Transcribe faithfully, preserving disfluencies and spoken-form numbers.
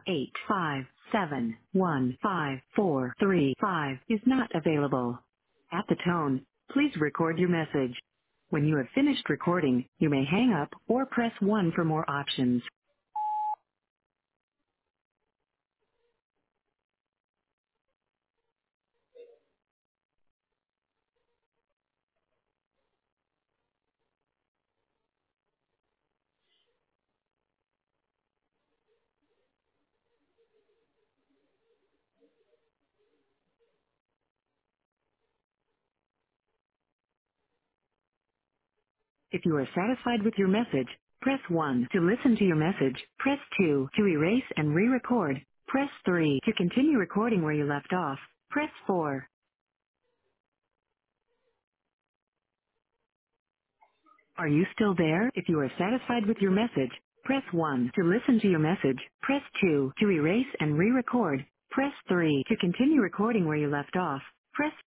eight five seven one five four three five is not available. At the tone, please record your message. When you have finished recording, you may hang up or press one for more options. If you are satisfied with your message, press one. To listen to your message, press two. To erase and re-record, press three. To continue recording where you left off, press four. Are you still there? If you are satisfied with your message, press one. To listen to your message, press two. To erase and re-record, press three. To continue recording where you left off, press